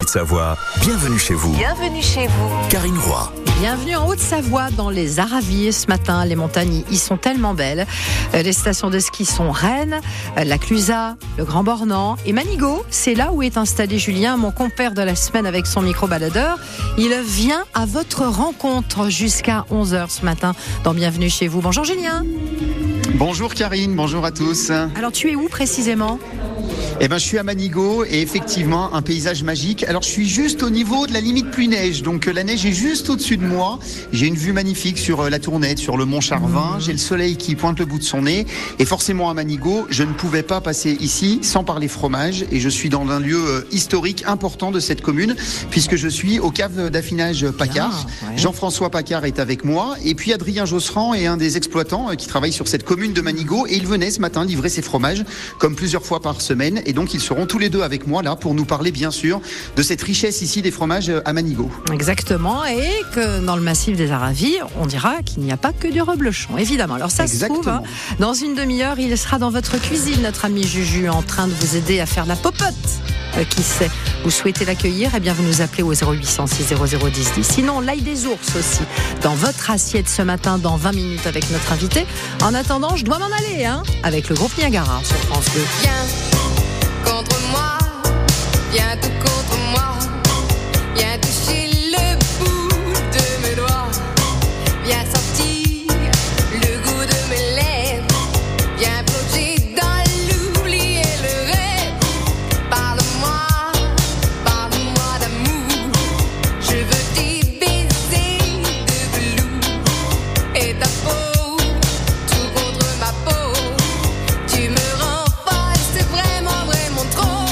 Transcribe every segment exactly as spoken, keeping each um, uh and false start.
Haute-Savoie, bienvenue chez vous. Bienvenue chez vous. Karine Roy. Bienvenue en Haute-Savoie dans les Aravis ce matin. Les montagnes y sont tellement belles. Les stations de ski sont Rennes, la Clusaz, le Grand Bornand et Manigot. C'est là où est installé Julien, mon compère de la semaine avec son micro-baladeur. Il vient à votre rencontre jusqu'à onze heures ce matin dans Bienvenue chez vous. Bonjour Julien. Bonjour Karine, bonjour à tous. Alors tu es où précisément ? Eh ben, je suis à Manigot et effectivement un paysage magique. Alors je suis juste au niveau de la limite pluie neige, donc la neige est juste au-dessus de moi. J'ai une vue magnifique sur la Tournette, sur le Mont Charvin. J'ai le soleil qui pointe le bout de son nez et forcément à Manigot, je ne pouvais pas passer ici sans parler fromage. Et je suis dans un lieu historique important de cette commune puisque je suis aux caves d'affinage Pacard. Ah, ouais. Jean-François Pacard est avec moi et puis Adrien Josserand est un des exploitants qui travaille sur cette commune de Manigot et il venait ce matin livrer ses fromages comme plusieurs fois par semaine. Et donc, ils seront tous les deux avec moi là pour nous parler, bien sûr, de cette richesse ici des fromages à Manigot. Exactement. Et que dans le massif des Aravis, on dira qu'il n'y a pas que du reblochon, évidemment. Alors, ça Exactement. se trouve, hein, dans une demi-heure, il sera dans votre cuisine, notre ami Juju, en train de vous aider à faire la popote. Euh, qui sait, vous souhaitez l'accueillir, eh bien, vous nous appelez au zéro huit cent six zéro zéro dix dix. Sinon, l'ail des ours aussi, dans votre assiette ce matin, dans vingt minutes avec notre invité. En attendant, je dois m'en aller, hein, avec le groupe Niagara sur France deux. Viens contre moi, viens tout contre moi, viens toucher le bout de mes doigts, viens sentir le goût de mes lèvres, viens plonger dans l'oubli et le rêve. Parle-moi, parle-moi d'amour, je veux t'y baiser de velours et ta peau, tout contre ma peau, tu me rends folle, c'est vraiment, vraiment trop.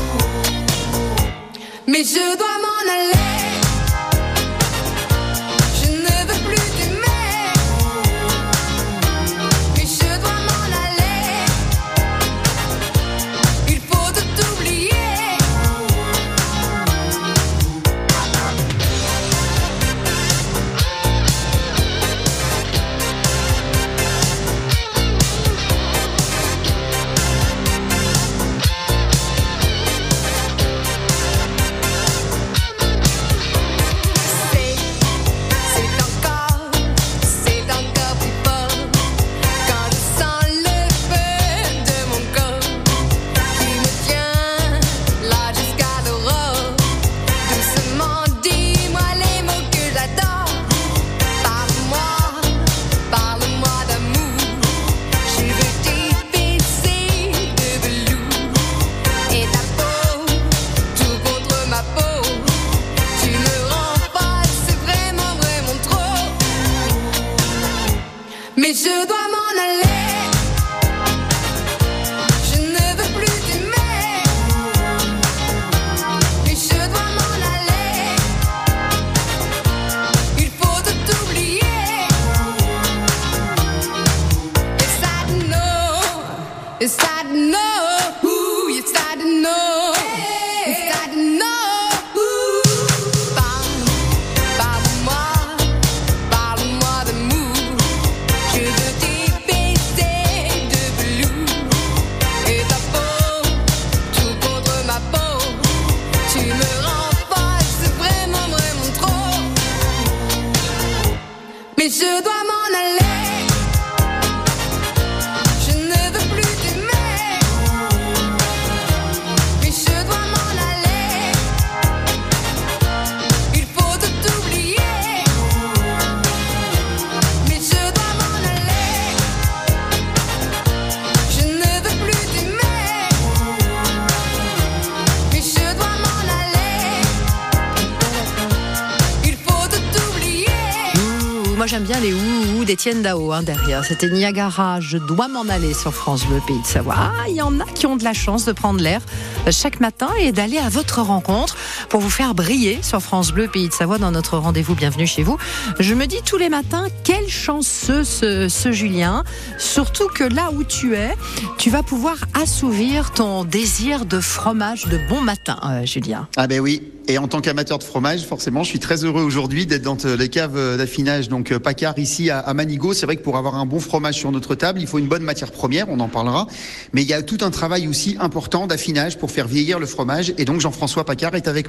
Mais je dois m'en aller, je ne veux plus t'aimer. Mais je dois m'en aller, il faut tout oublier. Mais je dois m'en aller, je ne veux plus t'aimer. Mais je dois m'en aller, il faut tout oublier. Yes, I know, yes, I know, ooh, yes, I know, yes, I know. Mais je dois m'en aller, je ne veux plus t'aimer. Mais je dois m'en aller, il faut tout oublier. Mais je dois m'en aller, je ne veux plus t'aimer. Mais je dois m'en aller, il faut tout oublier. Moi j'aime bien les ouh d'Étienne Dao hein, derrière. C'était Niagara, je dois m'en aller sur France Bleu, Pays de Savoie. Ah, il y en a qui ont de la chance de prendre l'air chaque matin et d'aller à votre rencontre pour vous faire briller sur France Bleu, Pays de Savoie dans notre rendez-vous Bienvenue chez vous. Je me dis tous les matins, quel chanceux ce, ce Julien. Surtout que là où tu es, tu vas pouvoir assouvir ton désir de fromage de bon matin, euh, Julien. Ah ben oui. Et en tant qu'amateur de fromage, forcément, je suis très heureux aujourd'hui d'être dans les caves d'affinage, donc Pacard ici à, à Manigot. C'est vrai que pour avoir un bon fromage sur notre table, il faut une bonne matière première, on en parlera. Mais il y a tout un travail aussi important d'affinage pour faire vieillir le fromage. Et donc Jean-François Pacard est avec moi.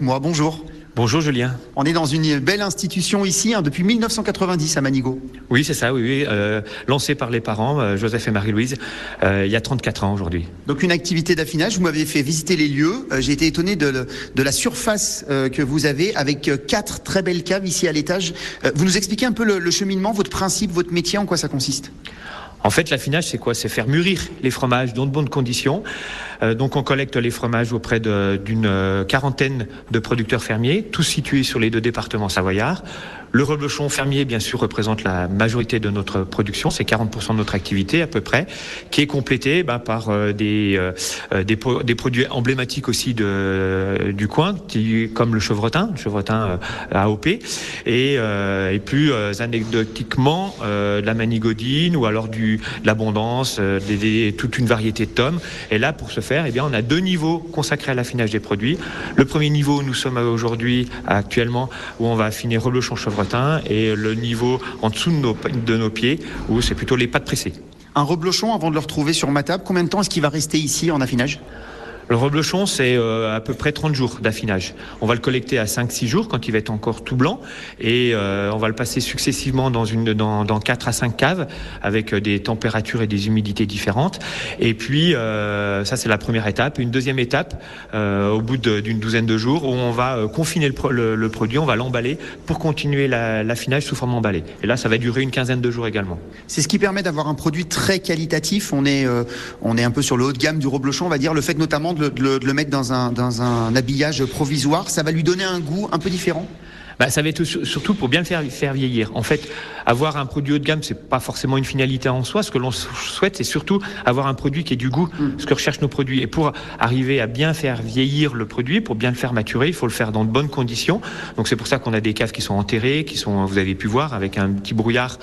moi. Bonjour. Bonjour Julien. On est dans une belle institution ici, hein, depuis mille neuf cent quatre-vingt-dix à Manigot. Oui, c'est ça, oui, oui. Euh, lancé par les parents, euh, Joseph et Marie-Louise, euh, il y a trente-quatre ans aujourd'hui. Donc une activité d'affinage, vous m'avez fait visiter les lieux. Euh, j'ai été étonné de, de la surface euh, que vous avez avec euh, quatre très belles caves ici à l'étage. Euh, vous nous expliquez un peu le, le cheminement, votre principe, votre métier, en quoi ça consiste ? En fait, l'affinage, c'est quoi ? C'est faire mûrir les fromages dans de bonnes conditions. Euh, donc, on collecte les fromages auprès de, d'une euh, quarantaine de producteurs fermiers, tous situés sur les deux départements savoyards. Le reblochon fermier, bien sûr, représente la majorité de notre production, c'est quarante pour cent de notre activité à peu près, qui est complétée ben, par euh, des, euh, des, pro- des produits emblématiques aussi de, euh, du coin, qui, comme le chevretin, le chevretin euh, A O P, et, euh, et plus euh, anecdotiquement euh, de la manigodine ou alors du, de l'abondance, euh, des, des, toute une variété de tomes. Et là, pour ce faire, eh bien, on a deux niveaux consacrés à l'affinage des produits. Le premier niveau, nous sommes aujourd'hui, actuellement, où on va affiner reblochon chevretin, et le niveau en dessous de nos, de nos pieds où c'est plutôt les pâtes pressées. Un reblochon, avant de le retrouver sur ma table, combien de temps est-ce qu'il va rester ici en affinage ? Le reblochon, c'est euh, à peu près trente jours d'affinage. On va le collecter à cinq six jours quand il va être encore tout blanc et euh, on va le passer successivement dans une dans, dans quatre à cinq caves avec des températures et des humidités différentes. Et puis euh, ça c'est la première étape. Une deuxième étape euh, au bout de, d'une douzaine de jours où on va euh, confiner le, le, le produit, on va l'emballer pour continuer la, l'affinage sous forme emballée. Et là ça va durer une quinzaine de jours également. C'est ce qui permet d'avoir un produit très qualitatif. On est euh, on est un peu sur le haut de gamme du reblochon, on va dire. Le fait notamment de De le, de le mettre dans un, dans un habillage provisoire, ça va lui donner un goût un peu différent ? Bah, ça va être surtout pour bien le faire, faire vieillir. En fait, avoir un produit haut de gamme, c'est pas forcément une finalité en soi. Ce que l'on souhaite, c'est surtout avoir un produit qui ait du goût, mmh. ce que recherchent nos produits. Et pour arriver à bien faire vieillir le produit, pour bien le faire maturer, il faut le faire dans de bonnes conditions. Donc c'est pour ça qu'on a des caves qui sont enterrées, qui sont, vous avez pu voir, avec un petit brouillard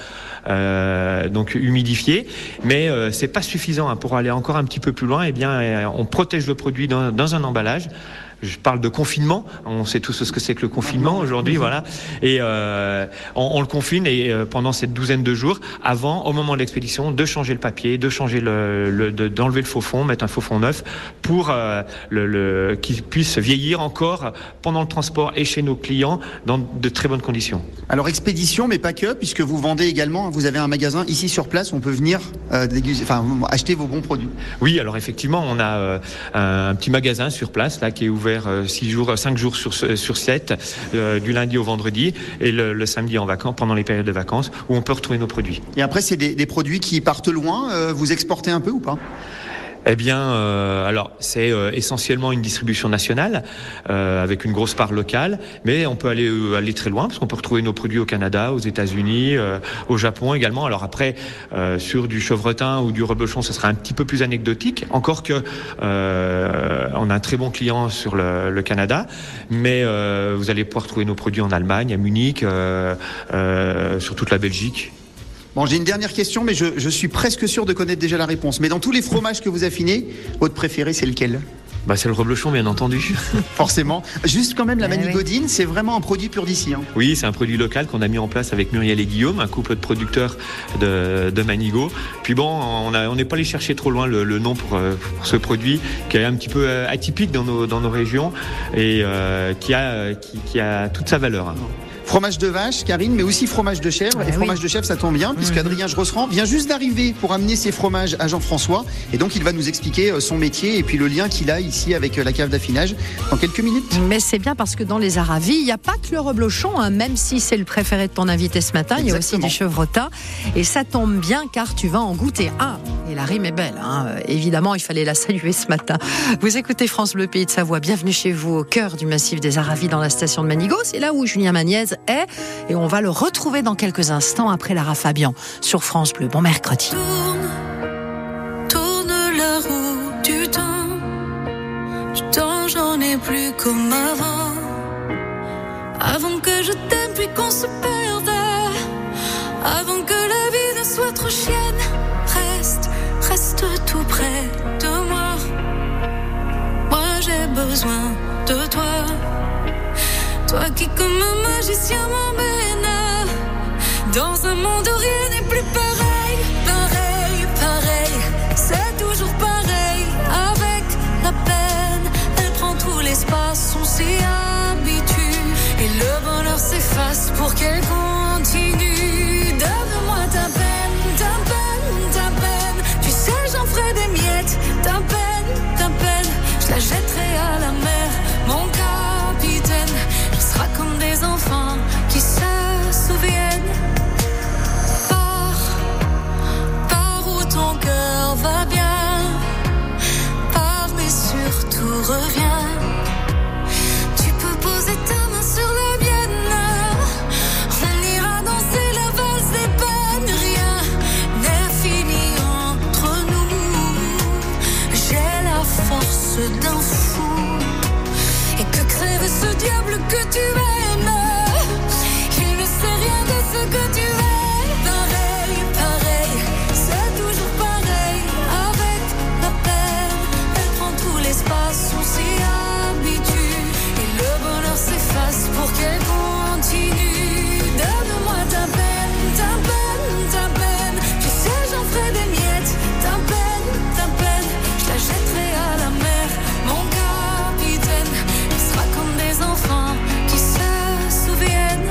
euh, donc humidifié. Mais euh, c'est pas suffisant hein. Pour aller encore un petit peu plus loin. Eh bien, euh, on protège le produit dans, dans un emballage. Je parle de confinement. On sait tous ce que c'est que le confinement aujourd'hui, voilà. Et euh, on, on le confine et euh, pendant cette douzaine de jours, avant, au moment de l'expédition, de changer le papier, de changer le, le de, d'enlever le faux fond, mettre un faux fond neuf pour euh, le, le qu'il puisse vieillir encore pendant le transport et chez nos clients dans de très bonnes conditions. Alors expédition, mais pas que, puisque vous vendez également. Vous avez un magasin ici sur place où on peut venir euh, déguster, enfin acheter vos bons produits. Oui, alors effectivement, on a euh, un petit magasin sur place là qui est ouvert six jours, cinq jours sur, sur sept, euh, du lundi au vendredi, et le, le samedi en vacances, pendant les périodes de vacances, où on peut retrouver nos produits. Et après, c'est des, des produits qui partent loin, euh, vous exportez un peu ou pas ? Eh bien, euh, alors c'est euh, essentiellement une distribution nationale euh, avec une grosse part locale, mais on peut aller euh, aller très loin parce qu'on peut retrouver nos produits au Canada, aux États-Unis, euh, au Japon également. Alors après, euh, sur du chevretin ou du reblochon, ce sera un petit peu plus anecdotique. Encore que euh, on a un très bon client sur le, le Canada, mais euh, vous allez pouvoir trouver nos produits en Allemagne, à Munich, euh, euh, sur toute la Belgique. Bon, j'ai une dernière question, mais je, je suis presque sûr de connaître déjà la réponse. Mais dans tous les fromages que vous affinez, votre préféré, c'est lequel ? Bah, c'est le reblochon, bien entendu. Forcément. Juste quand même, la eh manigodine, oui. c'est vraiment un produit pur d'ici. Hein. Oui, c'est un produit local qu'on a mis en place avec Muriel et Guillaume, un couple de producteurs de, de Manigot. Puis bon, on a, on n'est pas allé chercher trop loin le, le nom pour, pour ce produit, qui est un petit peu atypique dans nos, dans nos régions et euh, qui, a, qui, qui a toute sa valeur. Hein. Fromage de vache, Karine, mais aussi fromage de chèvre. Ah, et fromage oui. de chèvre, ça tombe bien, puisque mmh. Adrien Jrosserand vient juste d'arriver pour amener ses fromages à Jean-François. Et donc, il va nous expliquer son métier et puis le lien qu'il a ici avec la cave d'affinage dans quelques minutes. Mais c'est bien parce que dans les Aravis, il n'y a pas que le reblochon, hein, même si c'est le préféré de ton invité ce matin. Il y a aussi du chevretin. Et ça tombe bien car tu vas en goûter un. Et la rime est belle. Hein. Évidemment, il fallait la saluer ce matin. Vous écoutez France Bleu Pays de Savoie. Bienvenue chez vous au cœur du massif des Aravis dans la station de Manigot. C'est là où Julien Magniez est. Et on va le retrouver dans quelques instants après Lara Fabian sur France Bleu. Bon mercredi. Tourne, tourne la roue du temps. Du temps, j'en ai plus comme avant. Avant que je t'aime puis qu'on se perde. Avant que la vie ne soit trop chienne. Reste, reste tout près de moi. Moi j'ai besoin de toi. Toi qui comme un magicien m'emmène dans un monde où rien n'est plus pareil. Pareil, pareil, c'est toujours pareil. Avec la peine, elle prend tout l'espace, on s'y amène. que tu aimes. Il ne sait rien de ce que tu es. Pareil, pareil, c'est toujours pareil. Avec la peine, elle prend tout l'espace. On s'y habitue et le bonheur s'efface pour qu'elle continue. Donne-moi ta peine, ta peine, ta peine. Tu sais, j'en ferai des miettes. Ta peine, ta peine, je la jetterai à la mer. Mon capitaine, il sera comme des enfants qui se souviennent.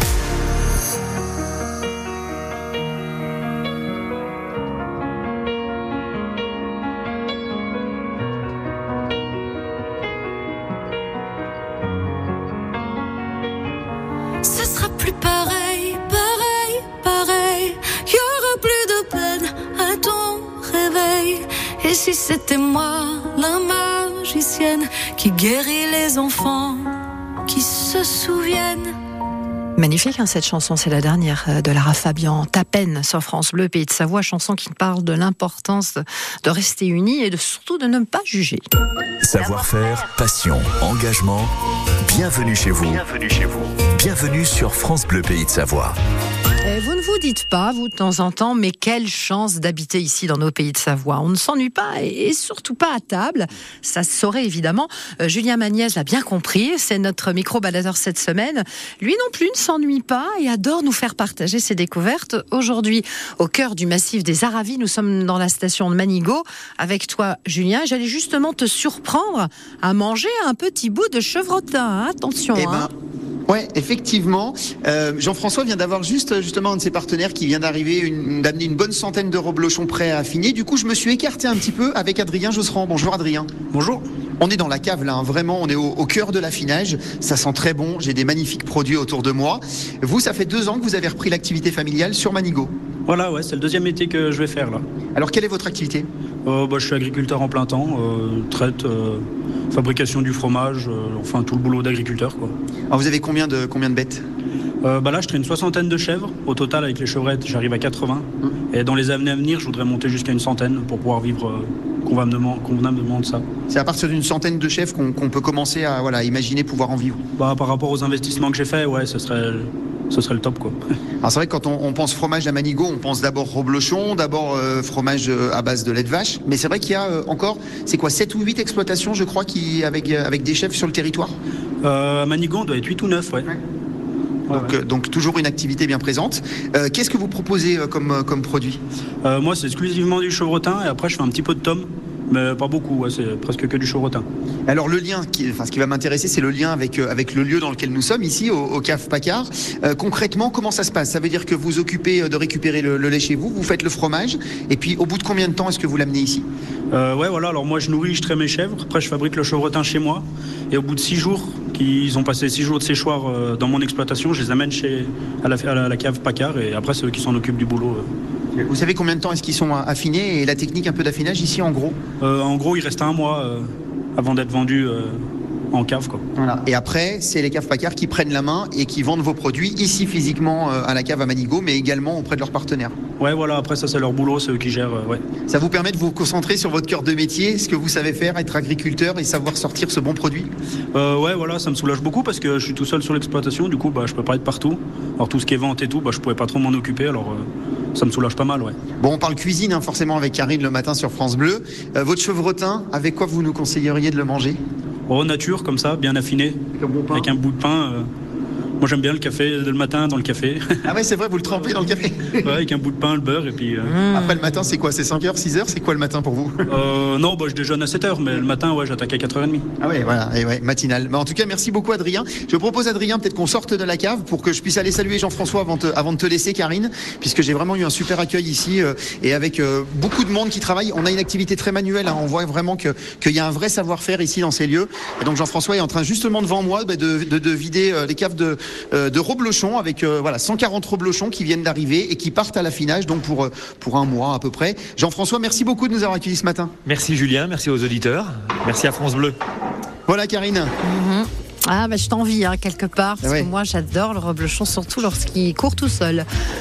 Ce sera plus pareil, pareil, pareil. Il y aura plus de peine à ton réveil. Et si c'était moi, la magicienne, qui guérit les enfants, qui se souviennent. Magnifique, hein, cette chanson, c'est la dernière de Lara Fabian, Ta peine sur France Bleu, Pays de Savoie, chanson qui parle de l'importance de rester unis et de, surtout de ne pas juger. Savoir-faire, passion, engagement. Bienvenue chez vous. Bienvenue chez vous. Bienvenue sur France Bleu, Pays de Savoie. Et vous ne vous dites pas, vous, de temps en temps, mais quelle chance d'habiter ici dans nos Pays de Savoie. On ne s'ennuie pas et surtout pas à table. Ça se saurait évidemment. Euh, Julien Magnès l'a bien compris. C'est notre micro-baladeur cette semaine. Lui non plus ne s'ennuie pas et adore nous faire partager ses découvertes. Aujourd'hui, au cœur du massif des Aravis, nous sommes dans la station de Manigot. Avec toi, Julien, j'allais justement te surprendre à manger un petit bout de chevrotin. Hein. Attention. Eh ben... hein. Ouais, effectivement. Euh, Jean-François vient d'avoir juste justement un de ses partenaires qui vient d'arriver, une, d'amener une bonne centaine de reblochons prêts à affiner. Du coup, je me suis écarté un petit peu avec Adrien Josserand. Bonjour Adrien. Bonjour. On est dans la cave là, hein, vraiment, on est au, au cœur de l'affinage. Ça sent très bon, j'ai des magnifiques produits autour de moi. Vous, ça fait deux ans que vous avez repris l'activité familiale sur Manigot. Voilà, ouais, c'est le deuxième métier que je vais faire là. Alors, quelle est votre activité ? Euh, bah, je suis agriculteur en plein temps, euh, traite, euh, fabrication du fromage, euh, enfin tout le boulot d'agriculteur, quoi. Alors, vous avez combien de, combien de bêtes ? Euh, bah là, je traîne une soixantaine de chèvres. Au total, avec les chevrettes, j'arrive à quatre-vingts. Mmh. Et dans les années à venir, je voudrais monter jusqu'à une centaine pour pouvoir vivre euh, convenablement, convenablement de ça. C'est à partir d'une centaine de chèvres qu'on, qu'on peut commencer à voilà, imaginer pouvoir en vivre. Bah, par rapport aux investissements que j'ai faits, ouais, ce serait... ce serait le top, quoi. Alors c'est vrai que quand on, on pense fromage à Manigot, on pense d'abord reblochon, d'abord euh, fromage à base de lait de vache. Mais c'est vrai qu'il y a euh, encore, c'est quoi, sept ou huit exploitations, je crois, qui, avec, euh, avec des chefs sur le territoire. euh, À Manigot, on doit être huit ou neuf, ouais. ouais. Donc, ouais. Euh, donc toujours une activité bien présente. Euh, qu'est-ce que vous proposez euh, comme, euh, comme produit ? euh, Moi, c'est exclusivement du chevrotin et après, je fais un petit peu de tome. Mais pas beaucoup, ouais, c'est presque que du chevrotin. Alors le lien, qui, enfin, ce qui va m'intéresser, c'est le lien avec, euh, avec le lieu dans lequel nous sommes, ici, au, au Cave Paccard. Euh, concrètement, comment ça se passe ? Ça veut dire que vous occupez de récupérer le, le lait chez vous, vous faites le fromage, et puis au bout de combien de temps est-ce que vous l'amenez ici ? euh, Ouais, voilà, alors moi je nourris, je traite mes chèvres, après je fabrique le chevrotin chez moi, et au bout de six jours, qu'ils ont passé six jours de séchoir euh, dans mon exploitation, je les amène chez, à, la, à la, la Cave Paccard, et après c'est eux qui s'en occupent du boulot. Euh. Vous savez combien de temps est-ce qu'ils sont affinés et la technique un peu d'affinage ici en gros ? euh, En gros, il reste un mois euh, avant d'être vendu euh, en cave, quoi. Voilà. Et après, c'est les caves Paccard qui prennent la main et qui vendent vos produits ici physiquement euh, à la cave à Manigot, mais également auprès de leurs partenaires. Ouais, voilà, après ça c'est leur boulot, c'est eux qui gèrent, euh, ouais. Ça vous permet de vous concentrer sur votre cœur de métier, ce que vous savez faire, être agriculteur et savoir sortir ce bon produit ? euh, Ouais, voilà, ça me soulage beaucoup parce que je suis tout seul sur l'exploitation, du coup bah, je peux pas être partout. Alors tout ce qui est vente et tout, bah, je pouvais pas trop m'en occuper, alors euh, ça me soulage pas mal, ouais. Bon, on parle cuisine hein, forcément avec Karine le matin sur France Bleu. Euh, votre chevrotin, avec quoi vous nous conseilleriez de le manger ? Oh, nature, comme ça, bien affiné, un bon pain. Avec un bout de pain. Euh... Moi j'aime bien le café le matin dans le café. Ah ouais, c'est vrai, vous le trempez dans le café. Ouais, avec un bout de pain, le beurre et puis... Euh... Mmh. Après le matin, c'est quoi ? C'est cinq heures, six heures ? C'est quoi le matin pour vous ? euh, Non, bah, je déjeune à sept heures, mais le matin, ouais, j'attaque à quatre heures trente. Ah ouais, voilà, et ouais, matinal. Mais en tout cas, merci beaucoup Adrien. Je propose Adrien, peut-être qu'on sorte de la cave pour que je puisse aller saluer Jean-François avant, te, avant de te laisser Karine, puisque j'ai vraiment eu un super accueil ici euh, et avec euh, beaucoup de monde qui travaille. On a une activité très manuelle, hein. On voit vraiment que, qu'il y a un vrai savoir-faire ici dans ces lieux. Et donc Jean-François est en train justement devant moi bah, de, de, de vider euh, les caves de, euh, de reblochons avec euh, voilà, cent quarante reblochons qui viennent d'arriver et qui partent à l'affinage donc pour, euh, pour un mois à peu près. Jean-François, merci beaucoup de nous avoir accueillis ce matin. Merci Julien, merci aux auditeurs, merci à France Bleu. Voilà Karine. Mmh. Ah bah je t'envie hein, quelque part, parce ouais. que moi j'adore le reblochon, surtout lorsqu'il court tout seul.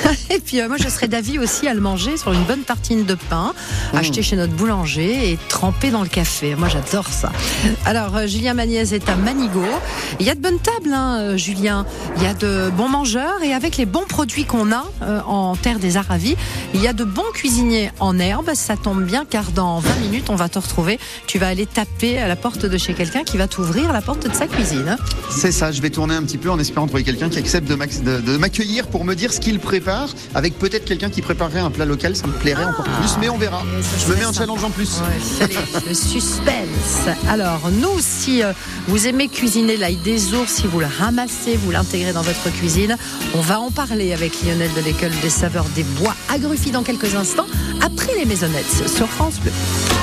Et puis euh, moi je serais d'avis aussi à le manger sur une bonne tartine de pain, mmh. acheté chez notre boulanger et trempé dans le café. Moi j'adore ça. Alors euh, Julien Magnez est à Manigot. Il y a de bonnes tables, hein, euh, Julien. Il y a de bons mangeurs et avec les bons produits qu'on a euh, en terre des Aravis, il y a de bons cuisiniers en herbe. Ça tombe bien car dans vingt minutes on va te retrouver. Tu vas aller taper à la porte de chez quelqu'un qui va t'ouvrir la porte de sa cuisine. C'est ça, je vais tourner un petit peu en espérant trouver quelqu'un qui accepte de, de, de m'accueillir pour me dire ce qu'il prépare, avec peut-être quelqu'un qui préparerait un plat local, ça me plairait ah, encore plus, mais on verra. Je me mets un challenge en plus. Ouais, allez, le suspense. Alors, nous, si euh, vous aimez cuisiner l'ail des ours, si vous le ramassez, vous l'intégrez dans votre cuisine, on va en parler avec Lionel de l'école des saveurs des bois à Gruffy dans quelques instants, après les Maisonnettes sur France Bleu.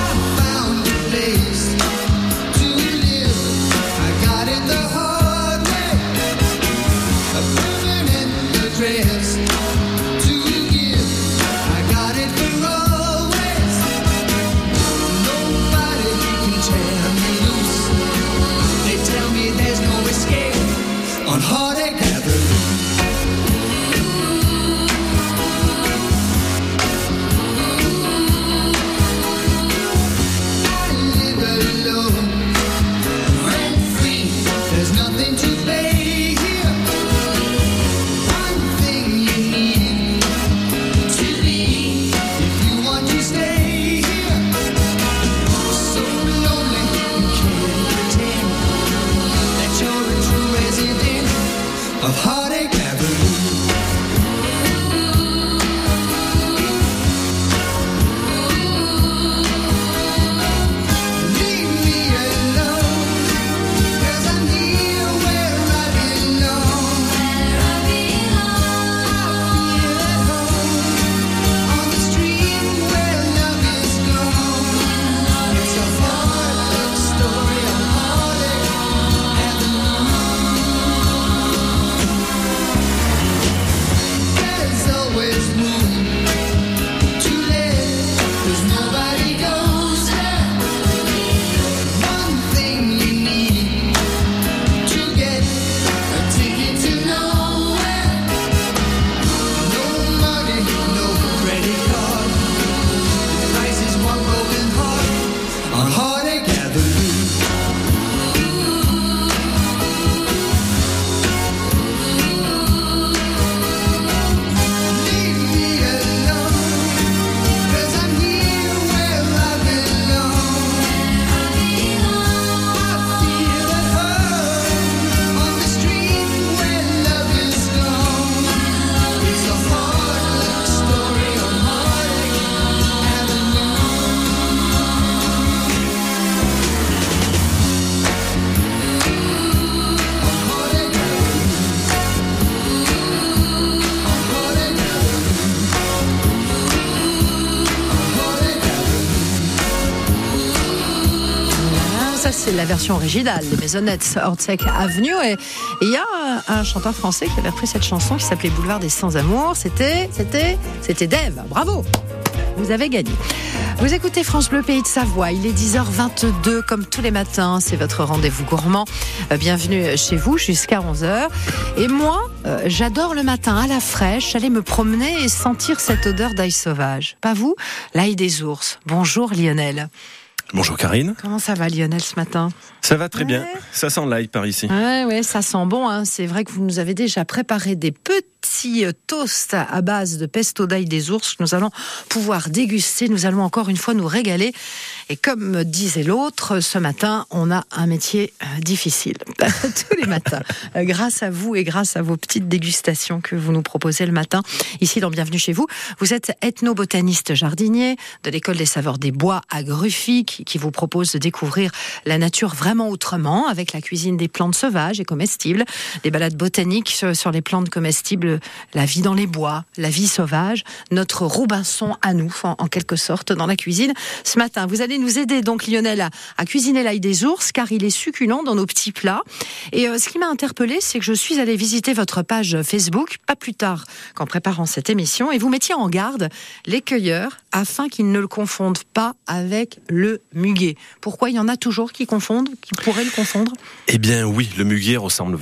C'est la version originale, les Maisonnettes, Ortec Avenue. Et il y a un chanteur français qui avait repris cette chanson qui s'appelait Boulevard des Sans-Amours. C'était, c'était, c'était Dave. Bravo! Vous avez gagné. Vous écoutez France Bleu Pays de Savoie. Il est dix heures vingt-deux, comme tous les matins. C'est votre rendez-vous gourmand. Bienvenue chez vous jusqu'à onze heures. Et moi, euh, j'adore le matin à la fraîche, aller me promener et sentir cette odeur d'ail sauvage. Pas vous? L'ail des ours. Bonjour Lionel. Bonjour Karine. Comment ça va Lionel ce matin? Ça va très ouais. bien, ça sent l'ail par ici. Ouais, ouais, ça sent bon. Hein. C'est vrai que vous nous avez déjà préparé des petits toasts à base de pesto d'ail des ours que nous allons pouvoir déguster. Nous allons encore une fois nous régaler. Et comme disait l'autre, ce matin, on a un métier difficile. Tous les matins. Grâce à vous et grâce à vos petites dégustations que vous nous proposez le matin, ici dans Bienvenue chez vous. Vous êtes ethnobotaniste jardinier de l'école des saveurs des bois à Gruffy, qui, qui vous propose de découvrir la nature vraiment autrement, avec la cuisine des plantes sauvages et comestibles, des balades botaniques sur, sur les plantes comestibles, la vie dans les bois, la vie sauvage, notre Robinson à nous, en, en quelque sorte, dans la cuisine. Ce matin, vous allez nous aider donc Lionel à, à cuisiner l'ail des ours, car il est succulent dans nos petits plats. Et euh, ce qui m'a interpellée, c'est que je suis allée visiter votre page Facebook, pas plus tard qu'en préparant cette émission, et vous mettiez en garde les cueilleurs afin qu'ils ne le confondent pas avec le muguet. Pourquoi il y en a toujours qui confondent, qui pourraient le confondre? Eh bien oui, le muguet ressemble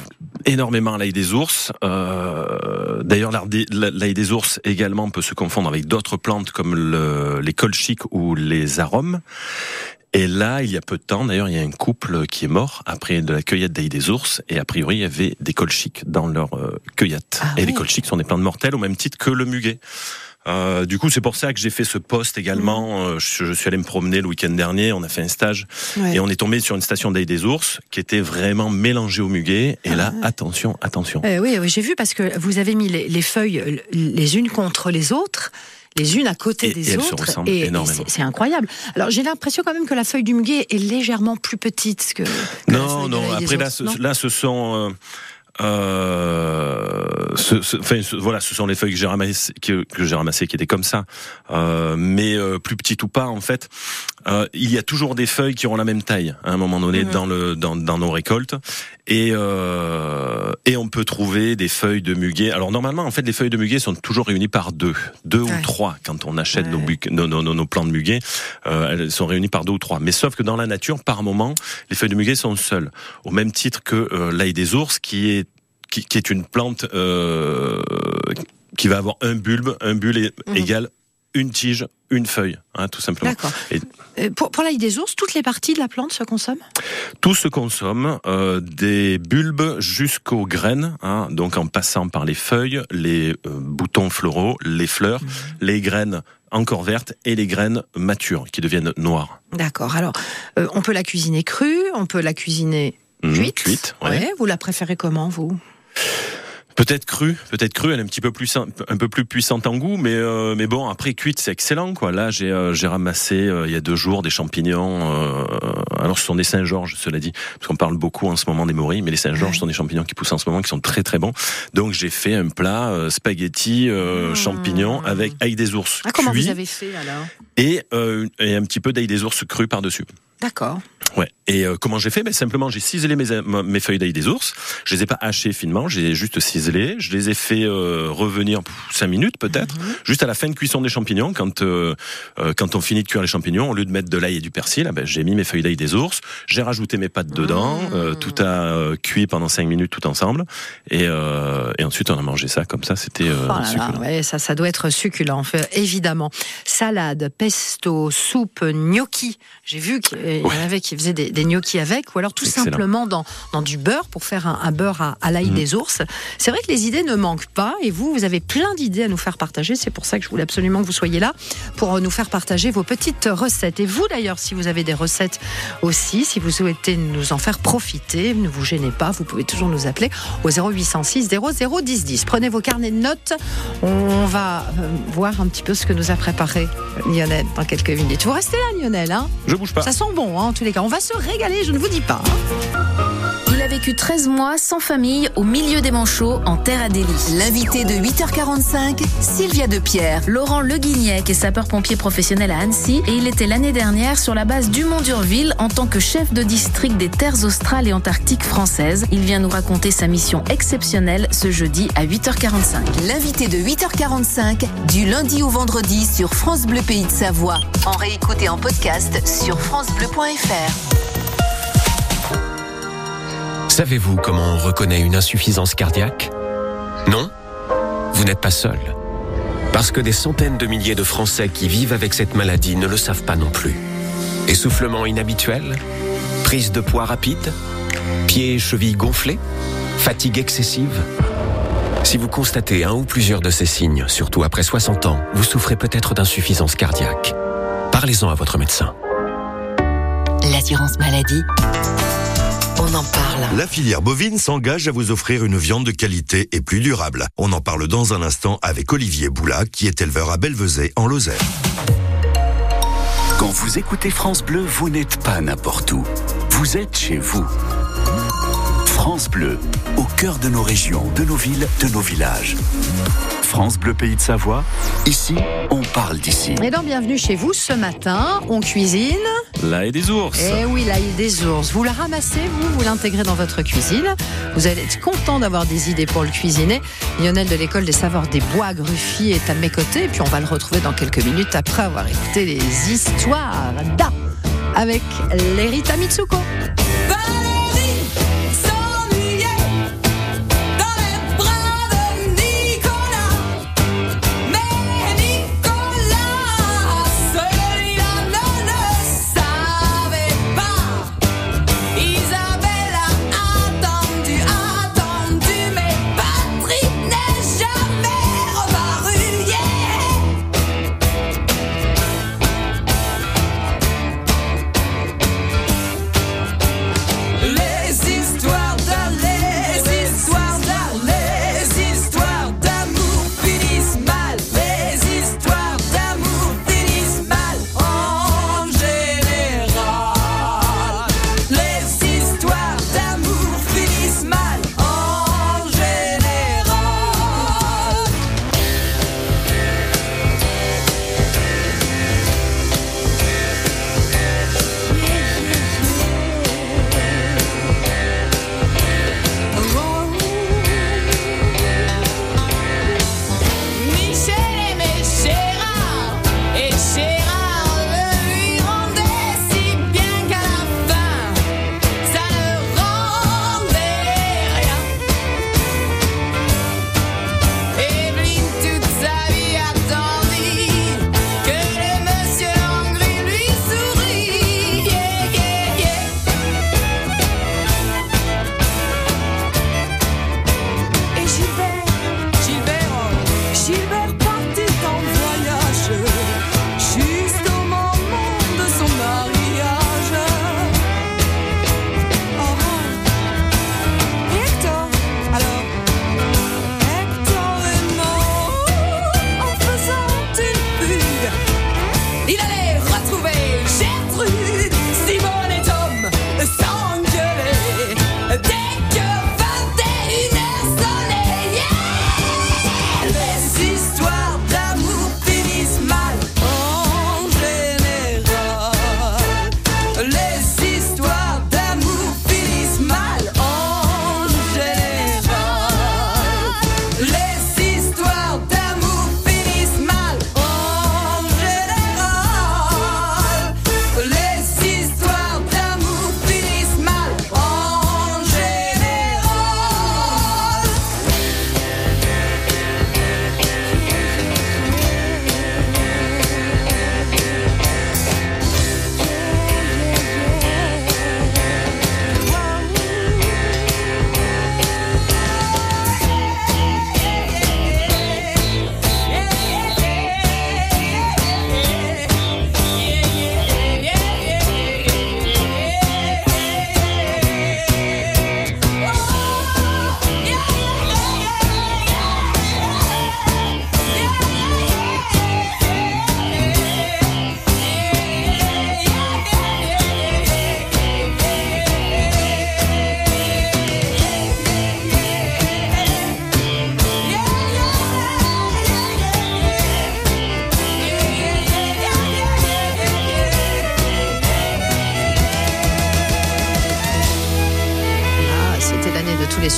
énormément l'ail des ours. Euh, d'ailleurs, l'ail des ours également peut se confondre avec d'autres plantes comme le, les colchiques ou les arômes. Et là, il y a peu de temps, d'ailleurs, il y a un couple qui est mort après de la cueillette d'ail des ours. Et a priori, il y avait des colchiques dans leur euh, cueillette. Ah, et oui. Les colchiques sont des plantes mortelles au même titre que le muguet. Euh, du coup, c'est pour ça que j'ai fait ce post également. Mmh. Je, je suis allé me promener le week-end dernier. On a fait un stage ouais. et on est tombé sur une station d'ail des ours qui était vraiment mélangée au muguet. Et ah, là, ouais. attention, attention. Euh, oui, oui, j'ai vu parce que vous avez mis les, les feuilles les unes contre les autres. Les unes à côté et, des et autres, et, et, et c'est, c'est incroyable. Alors j'ai l'impression quand même que la feuille du muguet est légèrement plus petite que. que non, non. Après là, ce, là, ce sont. Euh... Euh, ce, ce, enfin, ce, voilà, ce sont les feuilles que j'ai ramassées, que, que j'ai ramassées, qui étaient comme ça, euh, mais euh, plus petites ou pas, en fait, euh, il y a toujours des feuilles qui auront la même taille à un moment donné mmh. dans le dans, dans nos récoltes, et euh, et on peut trouver des feuilles de muguet. Alors normalement, en fait, les feuilles de muguet sont toujours réunies par deux, deux ouais. ou trois quand on achète ouais. nos, nos, nos, nos plants de muguet, euh, elles sont réunies par deux ou trois. Mais sauf que dans la nature, par moment, les feuilles de muguet sont seules, au même titre que euh, l'ail des ours, qui est Qui, qui est une plante euh, qui va avoir un bulbe, un bulbe mmh. égale une tige, une feuille, hein, tout simplement. D'accord. Et pour, pour l'ail des ours, toutes les parties de la plante se consomment ? Tout se consomme, euh, des bulbes jusqu'aux graines, hein, donc en passant par les feuilles, les euh, boutons floraux, les fleurs, mmh. les graines encore vertes et les graines matures qui deviennent noires. D'accord. Alors, euh, on peut la cuisiner crue, on peut la cuisiner mmh, cuite. Cuite, ouais. ouais. Vous la préférez comment, vous ? Peut-être crue, peut-être crue, elle est un petit peu plus un peu plus puissante en goût, mais euh, mais bon, après cuite c'est excellent quoi. Là j'ai euh, j'ai ramassé euh, il y a deux jours des champignons. Euh, alors ce sont des Saint-Georges, cela dit, parce qu'on parle beaucoup en ce moment des morilles, mais les Saint-Georges ouais. sont des champignons qui poussent en ce moment, qui sont très très bons. Donc j'ai fait un plat euh, spaghetti euh, mmh. champignons avec ail des ours ah, cuit. Comment vous avez fait alors ? Et euh, et un petit peu d'ail des ours cru par dessus. D'accord. Ouais. Et euh, comment j'ai fait ? Ben simplement j'ai ciselé mes mes feuilles d'ail des ours. Je les ai pas hachées finement, j'ai juste ciselé. Je les ai fait euh, revenir cinq minutes peut-être, mm-hmm. juste à la fin de cuisson des champignons. Quand euh, euh, quand on finit de cuire les champignons, au lieu de mettre de l'ail et du persil, ben j'ai mis mes feuilles d'ail des ours. J'ai rajouté mes pâtes dedans. Mm. Euh, tout a euh, cuit pendant cinq minutes tout ensemble. Et euh, et ensuite on a mangé ça comme ça. C'était euh, oh là succulent. Là, ouais, ça ça doit être succulent. Fait, évidemment. Salade, pesto, soupe, gnocchi. J'ai vu qu'il y en avait qui faisaient des, des gnocchis avec, ou alors tout Excellent. simplement dans, dans du beurre pour faire un, un beurre à, à l'ail mmh. des ours. C'est vrai que les idées ne manquent pas, et vous, vous avez plein d'idées à nous faire partager. C'est pour ça que je voulais absolument que vous soyez là pour nous faire partager vos petites recettes. Et vous d'ailleurs, si vous avez des recettes aussi, si vous souhaitez nous en faire profiter, ne vous gênez pas, vous pouvez toujours nous appeler au zéro huit cent six zéro zéro dix dix. Prenez vos carnets de notes, on va voir un petit peu ce que nous a préparé Lionel dans quelques minutes. Vous restez là Lionel, hein ? Je bouge pas. Ça sent bon, hein, en tous les cas. On va se régaler, je ne vous dis pas. Il a vécu treize mois sans famille au milieu des manchots en terre Adélie. L'invité de huit heures quarante-cinq, Sylvia Depierre. Laurent Le Guignec est sapeur-pompier professionnel à Annecy et il était l'année dernière sur la base du Mont-d'Urville en tant que chef de district des terres australes et antarctiques françaises. Il vient nous raconter sa mission exceptionnelle ce jeudi à huit heures quarante-cinq. L'invité de huit heures quarante-cinq, du lundi au vendredi sur France Bleu Pays de Savoie. En réécoute et en podcast sur francebleu point f r. Savez-vous comment on reconnaît une insuffisance cardiaque ? Non ? Vous n'êtes pas seul. Parce que des centaines de milliers de Français qui vivent avec cette maladie ne le savent pas non plus. Essoufflement inhabituel ? Prise de poids rapide ? Pieds et chevilles gonflés ? Fatigue excessive ? Si vous constatez un ou plusieurs de ces signes, surtout après soixante ans, vous souffrez peut-être d'insuffisance cardiaque. Parlez-en à votre médecin. L'assurance maladie, on en parle. La filière bovine s'engage à vous offrir une viande de qualité et plus durable. On en parle dans un instant avec Olivier Boula, qui est éleveur à Belvezet, en Lozère. Quand vous écoutez France Bleu, vous n'êtes pas n'importe où. Vous êtes chez vous. France Bleu, au cœur de nos régions, de nos villes, de nos villages. France Bleu Pays de Savoie, ici, on parle d'ici. Et donc, bienvenue chez vous. Ce matin, on cuisine... L'ail des ours. Eh oui, l'ail des ours. Vous le ramassez, vous, vous l'intégrez dans votre cuisine. Vous allez être content d'avoir des idées pour le cuisiner. Lionel de l'école des saveurs des Bois Gruffiers est à mes côtés. Et puis, on va le retrouver dans quelques minutes après avoir écouté les histoires d'A avec Lerita Mitsuko.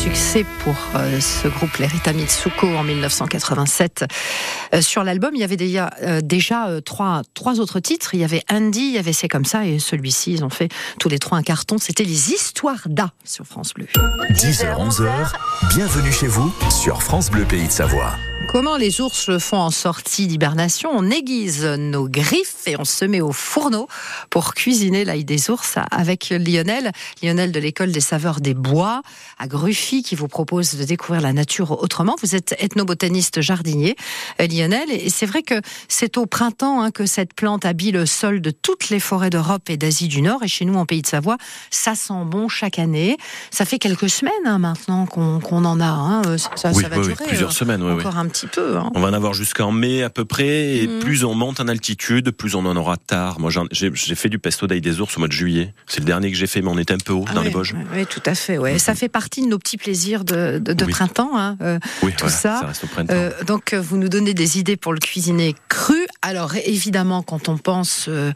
succès pour euh, ce groupe, les Rita Mitsuko, en mille neuf cent quatre-vingt-sept. Euh, sur l'album, il y avait déjà, euh, déjà euh, trois, trois autres titres. Il y avait Andy, il y avait C'est comme ça, et celui-ci, ils ont fait tous les trois un carton. C'était les Histoires d'A sur France Bleu. dix heures, onze heures, bienvenue chez vous sur France Bleu Pays de Savoie. Comment les ours le font en sortie d'hibernation? On aiguise nos griffes et on se met au fourneau pour cuisiner l'ail des ours avec Lionel. Lionel de l'école des saveurs des bois à Gruffy qui vous propose de découvrir la nature autrement. Vous êtes ethnobotaniste jardinier, Lionel, et c'est vrai que c'est au printemps hein, que cette plante habille le sol de toutes les forêts d'Europe et d'Asie du Nord. Et chez nous, en Pays de Savoie, ça sent bon chaque année. Ça fait quelques semaines hein, maintenant qu'on, qu'on en a. Hein. Ça, oui, ça va oui, durer plusieurs euh, semaines. Oui, encore oui. un petit peu. Hein. On va en avoir jusqu'en mai à peu près, et mmh. plus on monte en altitude, plus on en aura tard. Moi, j'en, j'ai, j'ai fait du pesto d'ail des ours au mois de juillet. C'est le dernier que j'ai fait, mais on était un peu haut Ah dans oui, les Vosges. Oui, oui, tout à fait. Ouais. Mmh. Ça fait partie de nos petits plaisirs de, de, de oui. printemps. Hein, euh, oui, tout voilà, ça. ça reste au printemps. Euh, donc, vous nous donnez des idées pour le cuisiner cru. Alors, évidemment, quand on pense euh,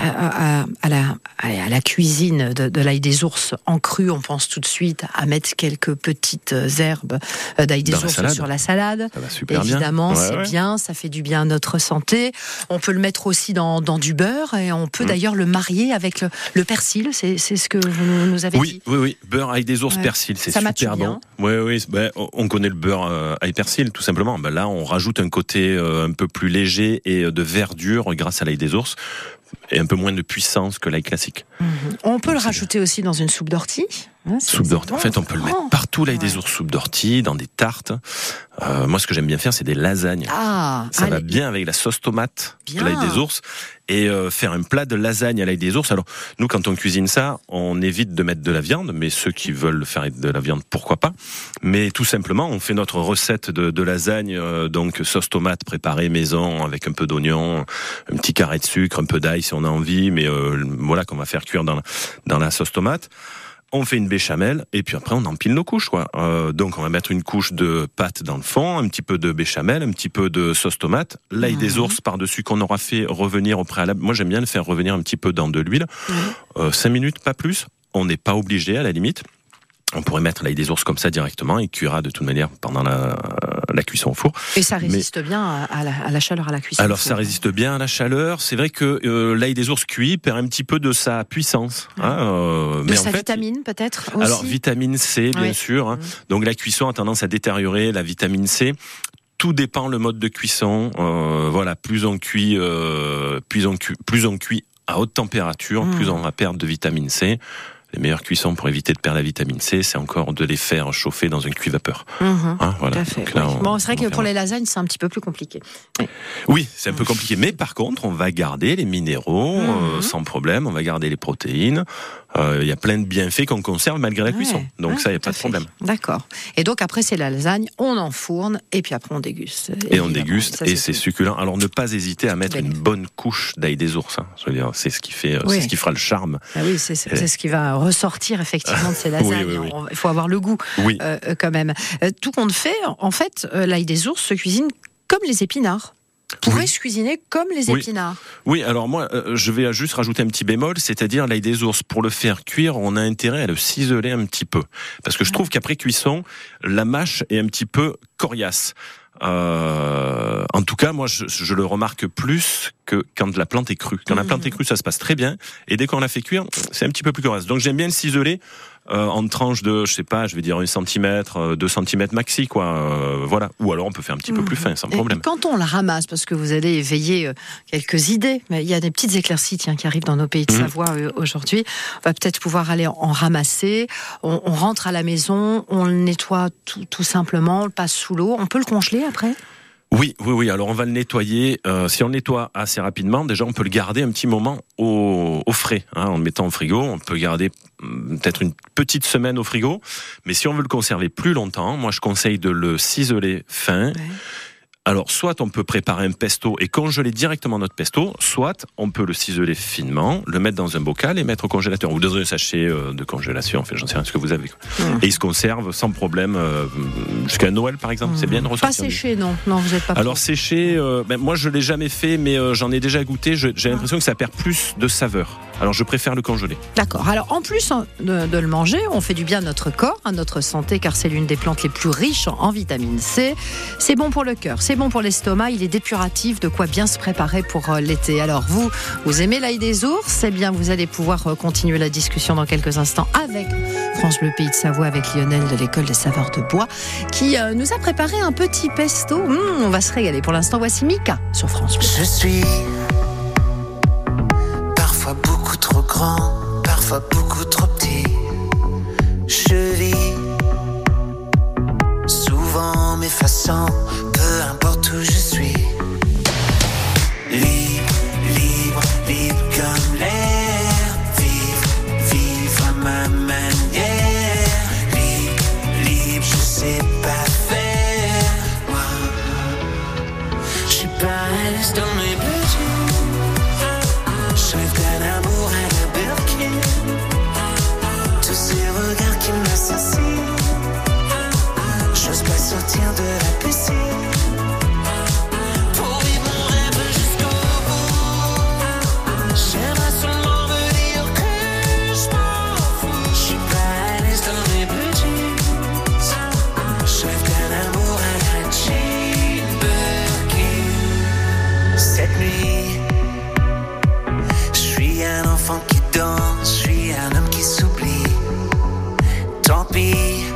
à, à, à, la, à la cuisine de, de l'ail des ours en cru, on pense tout de suite à mettre quelques petites herbes d'ail des Dans ours la sur la salade. Ça va super évidemment, bien. Ouais, c'est ouais. bien, ça fait du bien à notre santé. On peut le mettre aussi dans, dans du beurre et on peut mmh. d'ailleurs le marier avec le, le persil. C'est, c'est ce que vous nous, nous avez oui, dit. Oui, oui, beurre ail des ours ouais. persil, c'est ça super bon. Oui, oui, ben, on connaît le beurre euh, ail persil, tout simplement. Ben, là, on rajoute un côté euh, un peu plus léger et de verdure grâce à l'ail des ours, et un peu moins de puissance que l'ail classique. Mmh. On peut Donc, le rajouter bien. aussi dans une soupe d'ortie. Hein, soupe d'ortie. Bon, en fait, on peut le mettre partout, l'ail ouais. des ours, soupe d'ortie, dans des tartes. Euh, moi, ce que j'aime bien faire, c'est des lasagnes. Ah, ça allez. va bien avec la sauce tomate bien. de l'ail des ours. Et euh, faire un plat de lasagne à l'ail des ours. Alors, nous, quand on cuisine ça, on évite de mettre de la viande, mais ceux qui veulent faire de la viande, pourquoi pas. Mais tout simplement, on fait notre recette de, de lasagne, euh, donc sauce tomate préparée maison, avec un peu d'oignon, un petit carré de sucre, un peu d'ail si on a envie, mais euh, voilà, qu'on va faire cuire dans la, dans la sauce tomate. On fait une béchamel et puis après on empile nos couches quoi. Euh, donc on va mettre une couche de pâte dans le fond, un petit peu de béchamel, un petit peu de sauce tomate, l'ail mmh. des ours par-dessus qu'on aura fait revenir au préalable. Moi j'aime bien le faire revenir un petit peu dans de l'huile, mmh. euh, cinq minutes pas plus. On n'est pas obligé à la limite. On pourrait mettre l'ail des ours comme ça directement, il cuira de toute manière pendant la, la cuisson au four. Et ça résiste mais, bien à la, à la chaleur à la cuisson. Alors ça résiste bien à la chaleur. C'est vrai que euh, l'ail des ours cuit perd un petit peu de sa puissance. Ouais. Hein, euh, de mais sa en fait, vitamine peut-être aussi. Alors vitamine C bien ouais. sûr. Hein. Mmh. Donc la cuisson a tendance à détériorer la vitamine C. Tout dépend le mode de cuisson. Euh, voilà, plus on cuit, euh, plus on cuit, plus on cuit à haute température, mmh. plus on va perdre de vitamine C. Les meilleures cuissons pour éviter de perdre la vitamine C, c'est encore de les faire chauffer dans une cuve vapeur. Mmh, hein, voilà. Tout à fait. Donc là, oui. on, bon, c'est vrai que pour là. les lasagnes, c'est un petit peu plus compliqué. Oui, oui c'est un peu compliqué. Mais par contre, on va garder les minéraux mmh. euh, sans problème. On va garder les protéines. Il euh, y a plein de bienfaits qu'on conserve malgré la ouais, cuisson. Donc ouais, ça, il n'y a pas de problème. D'accord. Et donc après, c'est la lasagne, on enfourne et puis après, on déguste. Et on déguste ça, et c'est, c'est succulent. Alors ne pas hésiter à mettre Belle. une bonne couche d'ail des ours. Hein. Je veux dire, c'est ce qui fait, oui. c'est ce qui fera le charme. Ah oui, c'est, c'est, c'est ce qui va ressortir effectivement de ces lasagnes. oui, oui, oui. Il faut avoir le goût oui. euh, quand même. Euh, tout compte fait, en fait, euh, l'ail des ours se cuisine comme les épinards. Pourrait oui. se cuisiner comme les épinards. Oui, oui alors moi, euh, je vais juste rajouter un petit bémol, c'est-à-dire l'ail des ours, pour le faire cuire, on a intérêt à le ciseler un petit peu. Parce que je trouve qu'après cuisson, la mâche est un petit peu coriace. Euh, en tout cas, moi, je, je le remarque plus que quand la plante est crue. Quand mmh. la plante est crue, ça se passe très bien. Et dès qu'on la fait cuire, c'est un petit peu plus coriace. Donc j'aime bien le ciseler euh, en tranches de, je sais pas, je vais dire un centimètre, deux centimètres maxi, quoi. Euh, voilà. Ou alors on peut faire un petit mmh. peu plus fin, sans problème. Et quand on la ramasse, parce que vous allez éveiller euh, quelques idées, mais il y a des petites éclaircies tiens, qui arrivent dans nos pays de mmh. Savoie euh, aujourd'hui. On va peut-être pouvoir aller en, en ramasser. On, on rentre à la maison, on le nettoie tout, tout simplement, on le passe sous l'eau. On peut le congeler après ? Oui, oui, oui. Alors on va le nettoyer. Euh, si on le nettoie assez rapidement, déjà on peut le garder un petit moment au, au frais, hein, en le mettant au frigo. On peut garder hum, peut-être une petite semaine au frigo. Mais si on veut le conserver plus longtemps, moi je conseille de le ciseler fin. Ouais. Alors, soit on peut préparer un pesto et congeler directement notre pesto, soit on peut le ciseler finement, le mettre dans un bocal et mettre au congélateur, ou dans un sachet de congélation, enfin, j'en sais rien ce que vous avez. Mmh. Et il se conserve sans problème euh, jusqu'à Noël, par exemple. Mmh. C'est bien de ressortir. Pas séché, non. Non, vous n'êtes pas. Alors, séché, euh, ben, moi, je l'ai jamais fait, mais euh, j'en ai déjà goûté. Je, j'ai l'impression que ça perd plus de saveur Alors je préfère le congelé. D'accord. Alors en plus de, de le manger, on fait du bien à notre corps, à notre santé, car c'est l'une des plantes les plus riches en, en vitamine C. C'est bon pour le cœur, c'est bon pour l'estomac, il est dépuratif, de quoi bien se préparer pour euh, l'été. Alors vous, vous aimez l'ail des ours? Eh bien vous allez pouvoir euh, continuer la discussion dans quelques instants avec France Bleu Pays de Savoie, avec Lionel de l'école des saveurs de bois, qui euh, nous a préparé un petit pesto. Mmh, on va se régaler. Pour l'instant, voici Mika sur France Bleu. Je suis parfois beaucoup trop grand, parfois beaucoup trop petit. Je vis souvent m'effaçant, peu importe où je suis. Libre, libre, libre comme l'air. Vivre, vivre à ma manière. Libre, libre, je sais pas faire. Moi, je suis pas à l'aise dans mes petits. Je rêve d'un amour à la Birkin. Tous ces regards qui m'assassinent. J'ose pas sortir de la piscine. Pour vivre mon rêve jusqu'au bout. J'aimerais seulement me dire que je m'en fous. Je suis pas à l'aise dans mes petits. Je rêve d'un amour à la Jane Birkin. Cette nuit, je suis un enfant qui danse. Je suis un homme qui s'oublie. Tant pis.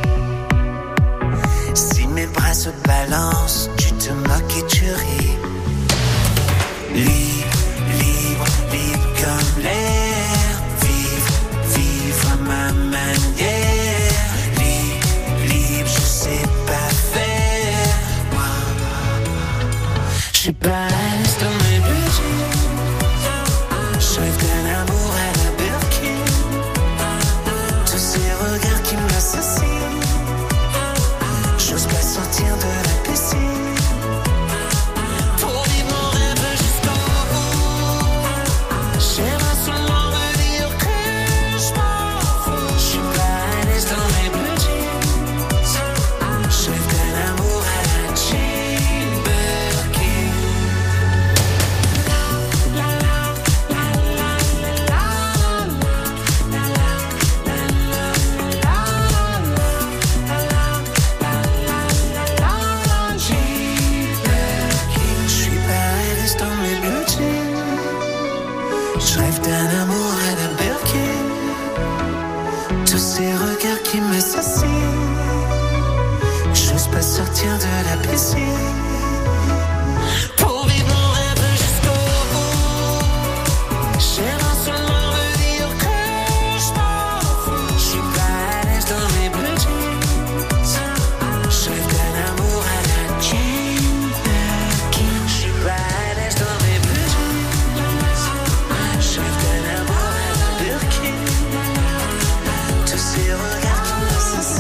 Si mes bras se balancent, tu te moques et tu ris. Libre, libre, libre comme l'air. Vivre, vivre à ma manière. Libre, libre, je sais pas faire. Moi, je suis pas à l'aise dans mes petits. Je rêve d'un amour à la Birkin. Tous ces regards qui m'assassinent. J'ose pas sortir de la piscine. Pour vivre mon rêve jusqu'au bout. J'aimerais seulement me dire que je m'en fous. Je suis pas à l'aise dans mes petits. Je rêve d'un amour à la Jane Birkin. Je suis pas à l'aise dans mes petits. Je rêve d'un amour à la Birkin. Tous ces regards qui m'assassinent. J'ose pas sortir de la piscine. Pour vivre mon rêve jusqu'au bout. J'aimerais seulement me dire que je m'en fous. Je suis pas à l'aise dans mes petits. Je rêve d'un amour à la Jane Birkin. Je suis pas à l'aise dans mes petits. Je rêve d'un amour à la Birkin. Tous ces regards qui m'assassinent.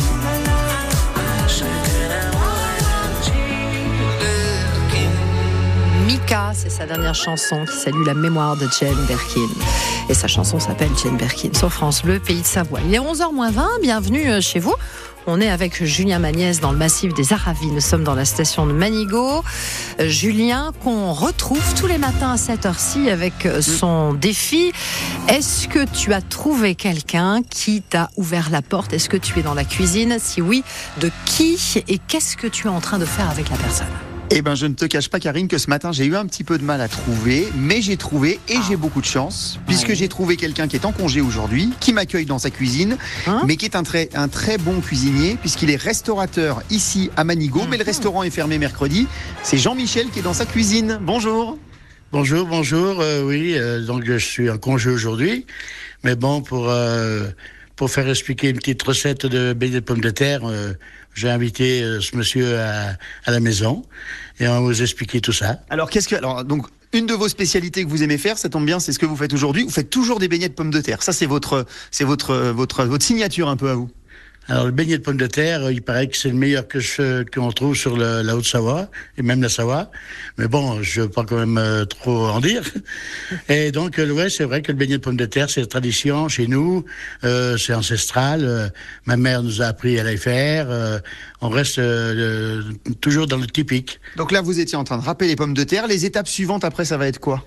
Je rêve d'un amour à la Jane Birkin. Mika, c'est sa dernière chanson qui salue la mémoire de Jane Birkin. Et sa chanson s'appelle Jane Birkin sur France Bleu, Pays de Savoie. Il est onze heures moins vingt, bienvenue chez vous. On est avec Julien Magnès dans le massif des Aravis. Nous sommes dans la station de Manigot. Julien, qu'on retrouve tous les matins à cette heure-ci avec son défi. Est-ce que tu as trouvé quelqu'un qui t'a ouvert la porte? Est-ce que tu es dans la cuisine? Si oui, de qui? Et qu'est-ce que tu es en train de faire avec la personne? Eh ben, je ne te cache pas, Karine, que ce matin, j'ai eu un petit peu de mal à trouver, mais j'ai trouvé, et ah. j'ai beaucoup de chance, puisque ouais. j'ai trouvé quelqu'un qui est en congé aujourd'hui, qui m'accueille dans sa cuisine, hein mais qui est un très, un très bon cuisinier, puisqu'il est restaurateur ici à Manigot, mmh. mais le restaurant est fermé mercredi. C'est Jean-Michel qui est dans sa cuisine. Bonjour. Bonjour, bonjour. Euh, oui, euh, donc je suis en congé aujourd'hui, mais bon, pour euh, pour faire expliquer une petite recette de beignets de pommes de terre. Euh, J'ai invité euh, ce monsieur à, à la maison et on va vous expliquer tout ça. Alors, qu'est-ce que, alors, donc, une de vos spécialités que vous aimez faire, ça tombe bien, c'est ce que vous faites aujourd'hui. Vous faites toujours des beignets de pommes de terre. Ça, c'est votre, c'est votre, votre, votre signature un peu à vous. Alors, le beignet de pommes de terre, il paraît que c'est le meilleur que je, qu'on trouve sur le, la Haute-Savoie, et même la Savoie. Mais bon, je ne veux pas quand même euh, trop en dire. Et donc, euh, ouais, c'est vrai que le beignet de pommes de terre, c'est la tradition chez nous, euh, c'est ancestral. Euh, ma mère nous a appris à les faire. Euh, on reste euh, toujours dans le typique. Donc là, vous étiez en train de râper les pommes de terre. Les étapes suivantes, après, ça va être quoi ?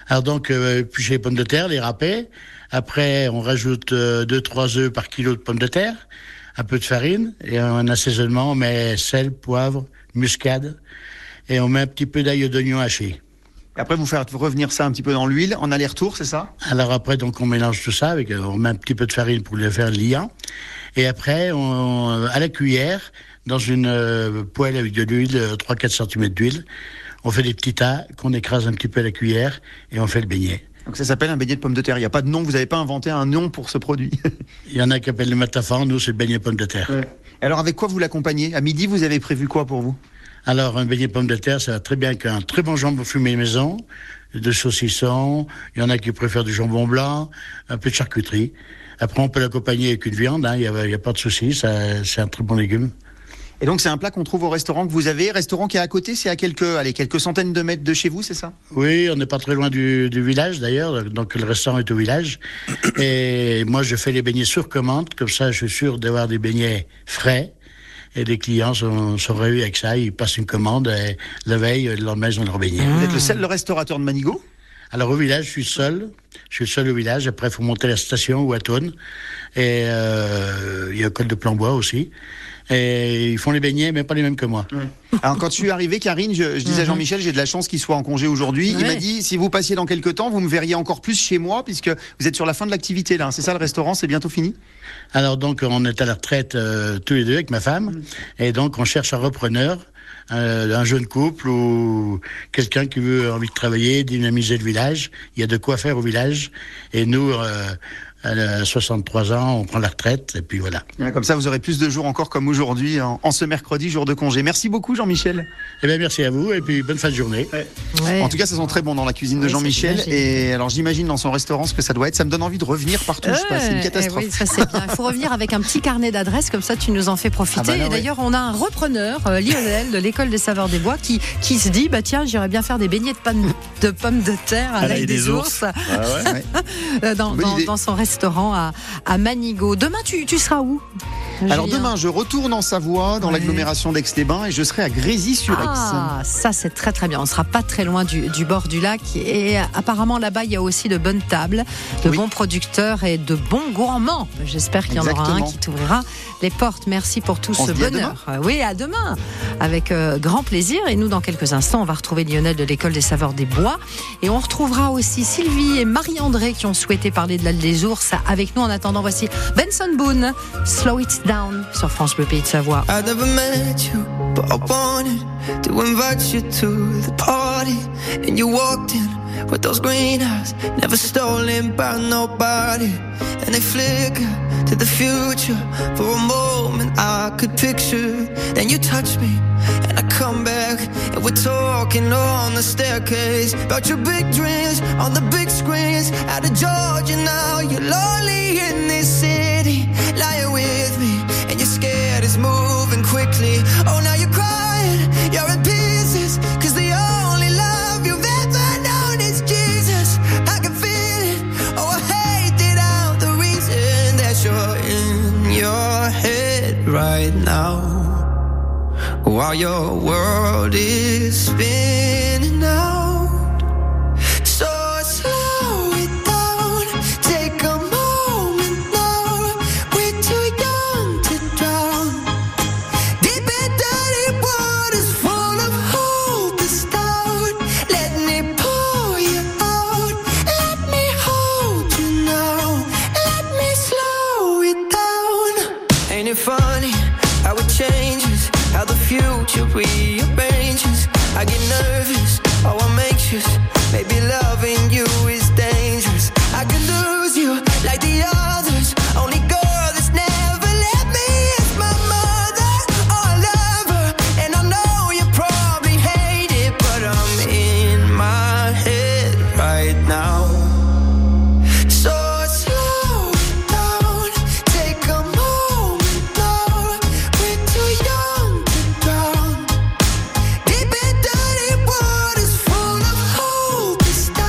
Alors donc, euh, éplucher les pommes de terre, les râper. Après, on rajoute euh, deux trois œufs par kilo de pommes de terre, un peu de farine, et un assaisonnement, on met sel, poivre, muscade, et on met un petit peu d'ail et d'oignon haché. Et après, vous faites revenir ça un petit peu dans l'huile, en aller-retour, c'est ça? Alors après, donc on mélange tout ça, avec, on met un petit peu de farine pour le faire liant. Et après, on, à la cuillère, dans une euh, poêle avec de l'huile, trois à quatre centimètres d'huile, on fait des petits tas qu'on écrase un petit peu à la cuillère et on fait le beignet. Donc ça s'appelle un beignet de pommes de terre. Il n'y a pas de nom, vous n'avez pas inventé un nom pour ce produit. Il y en a qui appellent le matafan, nous c'est le beignet de pommes de terre. Ouais. Alors avec quoi vous l'accompagnez? À midi, vous avez prévu quoi pour vous? Alors un beignet de pommes de terre, ça va très bien avec un très bon jambon fumé maison, de saucisson, il y en a qui préfèrent du jambon blanc, un peu de charcuterie. Après on peut l'accompagner avec une viande, hein, il n'y a, a pas de souci, ça, c'est un très bon légume. Et donc c'est un plat qu'on trouve au restaurant que vous avez, restaurant qui est à côté, c'est à quelques, allez, quelques centaines de mètres de chez vous, c'est ça? Oui, on n'est pas très loin du, du village d'ailleurs, donc le restaurant est au village. Et moi je fais les beignets sur commande, comme ça je suis sûr d'avoir des beignets frais. Et les clients sont, sont réunis avec ça, ils passent une commande, et la veille, le lendemain ils ont leur beignet. Vous êtes le seul le restaurateur de Manigot? Alors au village, je suis seul. Je suis seul au village. Après, il faut monter à la station ou à Thônes. Et euh, il y a un col de Plombois aussi. Et ils font les beignets, mais pas les mêmes que moi. Ouais. Alors quand je suis arrivé, Karine, je, je disais à Jean-Michel, j'ai de la chance qu'il soit en congé aujourd'hui. Ouais. Il m'a dit, si vous passiez dans quelques temps, vous me verriez encore plus chez moi, puisque vous êtes sur la fin de l'activité là. C'est ça le restaurant, c'est bientôt fini? Alors donc, on est à la retraite euh, tous les deux avec ma femme. Mmh. Et donc, on cherche un repreneur. Euh, un jeune couple ou quelqu'un qui veut envie de travailler, dynamiser le village. Il y a de quoi faire au village. Et nous, euh, à soixante-trois ans, on prend la retraite et puis voilà. Comme ça, vous aurez plus de jours encore comme aujourd'hui, en, en ce mercredi, jour de congé. Merci beaucoup, Jean-Michel. Eh bien, merci à vous et puis bonne fin de journée. Ouais. Ouais. En tout cas, ça sent très bon dans la cuisine de ouais, Jean-Michel. Et alors, j'imagine dans son restaurant ce que ça doit être. Ça me donne envie de revenir partout. Ouais, c'est une catastrophe. Oui, ça c'est bien. Il faut revenir avec un petit carnet d'adresses, comme ça tu nous en fais profiter. Ah bah là, et d'ailleurs, ouais. on a un repreneur, euh, Lionel, de l'école des saveurs des bois, qui, qui se dit, bah tiens, j'irais bien faire des beignets de, panne, de pommes de terre à, à l'ail des, des ours, ours. Ah ouais. dans, dans, dans son restaurant à à Manigot. Demain, tu, tu seras où? Alors Julien. Demain, je retourne en Savoie, dans ouais. l'agglomération d'Aix-les-Bains, et je serai à Grésy-sur-Aix. Ah, ça c'est très très bien. On sera pas très loin du, du bord du lac. Et apparemment là-bas, il y a aussi de bonnes tables, de oui. bons producteurs et de bons gourmands. J'espère qu'il y en Exactement. aura un qui t'ouvrira les portes. Merci pour tout On ce bonheur. À oui, à demain, avec euh, grand plaisir. Et nous, dans quelques instants, on va retrouver Lionel de l'école des saveurs des bois, et on retrouvera aussi Sylvie et Marie-André qui ont souhaité parler de l'aile des ours avec nous. En attendant, voici Benson Boone, Slow It Down sur France Bleu Pays de Savoie. I never met you, but I wanted to invite you to the party. And you walked in with those green eyes, never stolen by nobody. And they flicker to the future. For a moment I could picture. Then you touch me and I come back, and we're talking on the staircase about your big dreams on the big screens. Out of Georgia now, you're lonely in this city, lying with me, and you're scared it's moving quickly. Oh, now you're crying, you're in pieces, cause the only love you've ever known is Jesus. I can feel it, oh I hate it out, the reason that you're in your head right now, while your world is spinning out. So slow it down, take a moment now. We're too young to drown. Deep and dirty waters full of hope is down. Let me pull you out. Let me hold you now. Let me slow it down. Ain't it funny how it changes, how the future rearranges? I get nervous, oh I'm anxious. Maybe loving you is dangerous. I could lose you like the others. Only girl that's never let me is my mother. Oh I love her, and I know you probably hate it, but I'm in my head right now. So slow it down, take a moment now. We're too young to drown. Deep and dirty waters full of hope is down.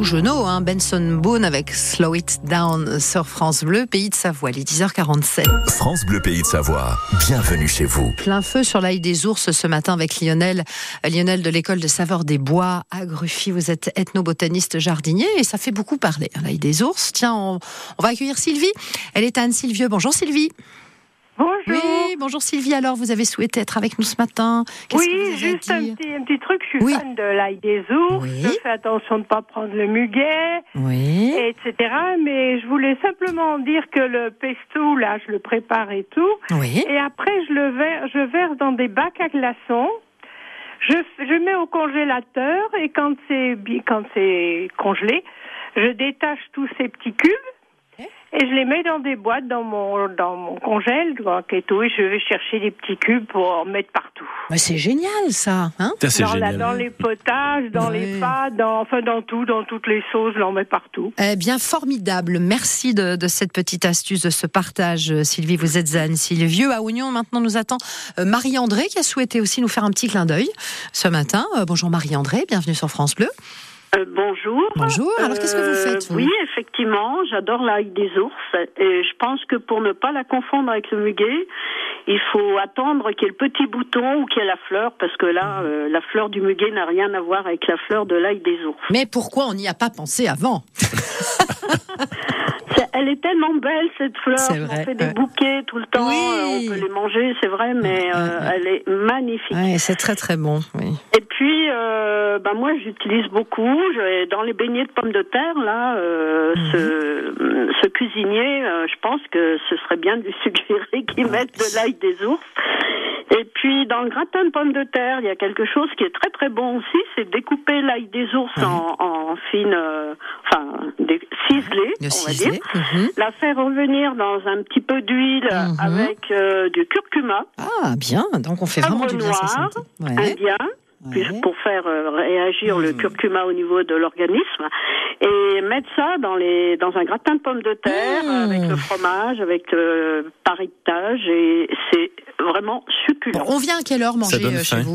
Gougenot, hein, Benson Boone avec Slow It Down sur France Bleu, Pays de Savoie, les dix heures quarante-sept. France Bleu Pays de Savoie, bienvenue chez vous. Plein feu sur l'ail des ours ce matin avec Lionel, Lionel de l'école de saveurs des bois à Gruffy. Vous êtes ethnobotaniste jardinier et ça fait beaucoup parler, hein, l'ail des ours. Tiens, on, on va accueillir Sylvie. Elle est à Anne-Sylvieux. Bonjour Sylvie. Bonjour. Oui, bonjour Sylvie. Alors, vous avez souhaité être avec nous ce matin. Qu'est-ce oui, que vous avez juste à un dire petit, un petit truc. Je suis oui. fan de l'ail des ours. Oui. Je fais attention de ne pas prendre le muguet, oui. et cetera. Mais je voulais simplement dire que le pesto, là, je le prépare et tout. Oui. Et après, je le verse, je verse dans des bacs à glaçons. Je, je mets au congélateur et quand c'est, quand c'est congelé, je détache tous ces petits cubes. Et je les mets dans des boîtes dans mon dans mon congèle, et tout, et je vais chercher des petits cubes pour en mettre partout. Bah c'est génial ça, hein Ça, c'est dans, la, génial. dans les potages, dans oui. les pâtes, dans, enfin dans tout, dans toutes les sauces, je l'en mets partout. Eh bien, formidable. Merci de, de cette petite astuce, de ce partage, Sylvie. Vous êtes à Anne-Sylvieux. À Oignon, maintenant, nous attend Marie-André qui a souhaité aussi nous faire un petit clin d'œil ce matin. Euh, bonjour Marie-André, bienvenue sur France Bleu. Euh, bonjour. Bonjour. Alors, qu'est-ce que vous faites, vous ? Oui, effectivement, j'adore l'ail des ours. Et je pense que pour ne pas la confondre avec le muguet, il faut attendre qu'il y ait le petit bouton ou qu'il y ait la fleur, parce que là, euh, la fleur du muguet n'a rien à voir avec la fleur de l'ail des ours. Mais pourquoi on n'y a pas pensé avant ? Elle est tellement belle, cette fleur. C'est On vrai, fait des ouais. bouquets tout le temps. Oui. Euh, on peut les manger, c'est vrai, mais euh, Ouais, ouais. elle est magnifique. Ouais, c'est très très bon. Oui. Et puis, euh, bah moi, j'utilise beaucoup. Je, dans les beignets de pommes de terre, là, euh, Mhm. ce, ce cuisinier, euh, je pense que ce serait bien de lui suggérer qu'il mette de l'ail des ours. Et puis, dans le gratin de pommes de terre, il y a quelque chose qui est très très bon aussi, c'est découper l'ail des ours Mhm. en, en fines, euh, enfin, des, ciselées, De on ciseler. va dire. Mhm. La faire revenir dans un petit peu d'huile Mhm. avec euh, du curcuma, Ah, bien. Donc, on fait vraiment poivre du bien à sa noir, santé. Ouais. indien, puis Ouais. pour faire euh, réagir le curcuma au niveau de l'organisme, et mettre ça dans les dans un gratin de pommes de terre Mmh. avec le fromage, avec le paretage, et c'est vraiment succulent. Bon, on vient à quelle heure manger donne euh, chez faim. vous ?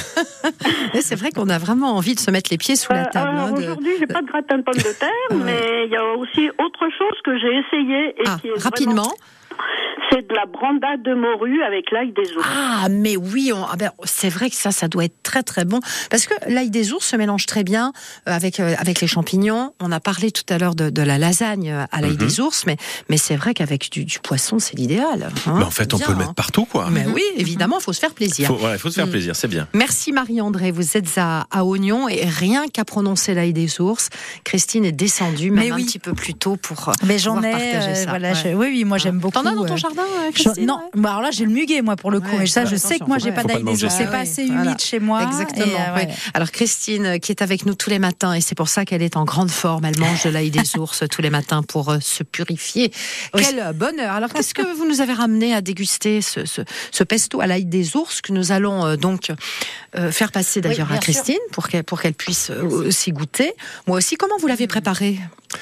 Mais c'est vrai qu'on a vraiment envie de se mettre les pieds sous la Euh, table. alors hein, de- aujourd'hui, j'ai pas de gratin de pommes de terre, Ouais. mais il y a aussi autre chose que j'ai essayé et Ah, qui est rapidement. vraiment- c'est de la brandade de morue avec l'ail des ours. Ah, mais oui, on- ah ben, c'est vrai que ça, ça doit être très très bon. Parce que l'ail des ours se mélange très bien euh, avec, euh, avec les champignons. On a parlé tout à l'heure de, de la lasagne euh, à l'ail Mhm. des ours, mais, mais c'est vrai qu'avec du, du poisson, c'est l'idéal. hein. Mais en fait, on Bien, peut le hein. mettre partout, quoi. Mais oui, évidemment, il faut se faire plaisir. Faut, ouais, faut se faire Mm. plaisir, c'est bien. Merci Marie-André, vous êtes à, à Oignon et rien qu'à prononcer l'ail des ours, Christine est descendue même Mais oui. un petit peu plus tôt pour euh, Mais j'en pouvoir ai, partager euh, ça. voilà, Ouais. je- oui, oui, moi j'aime beaucoup. T'en as dans ton euh, jardin, euh, je- Christine, Non, ouais bah alors là j'ai le muguet moi pour le coup, Ouais, mais ça ouais, je sais attention, que moi faut j'ai pas- pas faut pas d'ail le des manger. ours, c'est Ah pas oui, assez voilà. humide chez moi. Exactement. et, euh, ouais. ouais. Alors Christine, euh, qui est avec nous tous les matins, et c'est pour ça qu'elle est en grande forme. Elle mange de l'ail des ours tous les matins pour euh, se purifier. Oui. Quel euh, bonheur. Alors qu'est-ce que vous nous avez ramené à déguster ce, ce, ce pesto à l'ail des ours que nous allons euh, donc euh, faire passer d'ailleurs Oui, à bien Christine pour qu'elle pour qu'elle puisse euh, aussi goûter. Moi aussi, comment vous l'avez préparé ?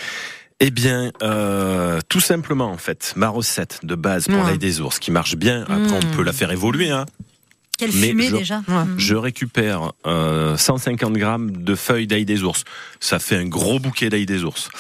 Eh bien, euh, tout simplement, en fait, ma recette de base pour Ouais. l'ail des ours, qui marche bien, après on Mmh. peut la faire évoluer, hein. Quelle Mais fumée je- déjà. Ouais. Mm. Je récupère euh, cent cinquante grammes de feuilles d'ail des ours. Ça fait un gros bouquet d'ail des ours.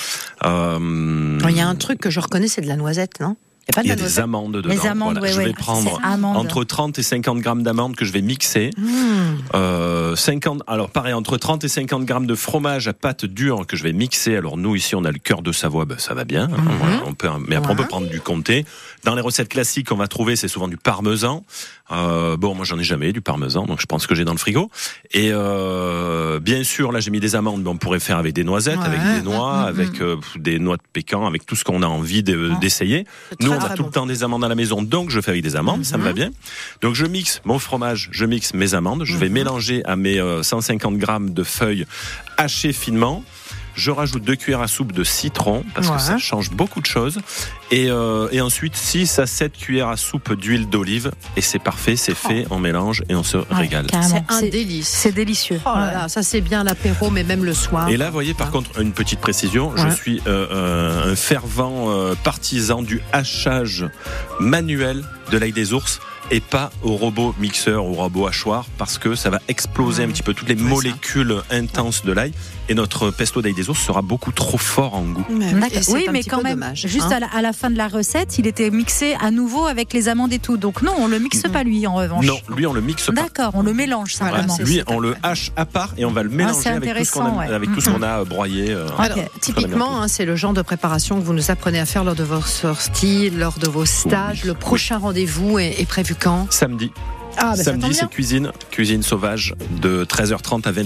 Euh, Il y a un truc que je reconnais, c'est de la noisette, non ? Il y a pas de il y a la des noisette amandes dedans. Les amandes, Voilà, ouais, je vais ouais. prendre C'est amandes. entre trente et cinquante grammes d'amandes que je vais mixer. Mmh. Euh, cinquante, alors pareil, entre trente et cinquante grammes de fromage à pâte dure que je vais mixer. Alors nous, ici, on a le cœur de Savoie, ben, ça va bien. hein, Mhm. voilà, on peut, mais après, on Ouais. peut prendre du comté. Dans les recettes classiques qu'on va trouver, c'est souvent du parmesan. Euh, bon, moi, j'en ai jamais du parmesan, donc je pense que j'ai dans le frigo. Et euh, bien sûr, là, j'ai mis des amandes, mais on pourrait faire avec des noisettes, Ouais. avec des noix, Mhm. avec euh, des noix de pécan, avec tout ce qu'on a envie de- d'essayer. C'est Nous, très, on a très tout bon. le temps des amandes à la maison, donc je fais avec des amandes, ça me va bien. Donc je mixe mon fromage, je mixe mes amandes, je vais Mhm. mélanger à mes euh, cent cinquante grammes de feuilles hachées finement. Je rajoute deux cuillères à soupe de citron, parce Ouais. que ça change beaucoup de choses. Et, euh, et ensuite, six à sept cuillères à soupe d'huile d'olive. Et c'est parfait, c'est fait, on mélange et on se régale. Carrément. C'est un C'est- délice. C'est délicieux. Oh là Ouais. là, ça c'est bien l'apéro, mais même le soir. Et là, vous voyez, par contre, une petite précision, Ouais. je suis euh, euh, un fervent euh, partisan du hachage manuel de l'ail des ours et pas au robot mixeur ou au robot hachoir parce que ça va exploser mmh. un petit peu toutes les ouais, molécules ça. intenses de l'ail et notre pesto d'ail des ours sera beaucoup trop fort en goût. Mais oui, mais quand même, dommage, juste hein. à, la, à la fin de la recette, il était mixé à nouveau avec les amandes et tout. Donc non, on le mixe mmh. pas lui en revanche. Non, lui on le mixe pas. D'accord, on le mélange simplement. Voilà, lui on le hache à part et on va le mélanger ah, avec tout ce qu'on a, ouais. avec tout ce qu'on a broyé. Euh, Alors, okay. Typiquement, hein, c'est le genre de préparation que vous nous apprenez à faire lors de vos sorties, lors de vos stages. Oui. Le prochain oui. rendez-vous est, est prévu quand ? Samedi. Ah, bah Samedi, c'est cuisine, cuisine sauvage de treize heures trente à vingt heures.